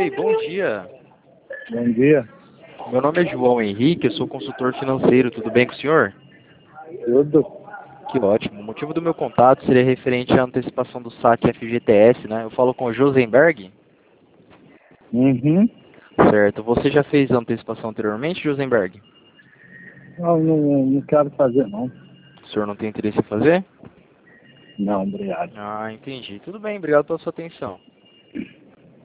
Oi, bom dia. Bom dia. Meu nome é João Henrique, eu sou consultor financeiro, tudo bem com o senhor? Tudo? Que ótimo. O motivo do meu contato seria referente à antecipação do saque FGTS, né? Eu falo com o Josenberg? Uhum. Certo. Você já fez a antecipação anteriormente, Josenberg? Não quero fazer, não. O senhor não tem interesse em fazer? Não, obrigado. Ah, entendi. Tudo bem, obrigado pela sua atenção.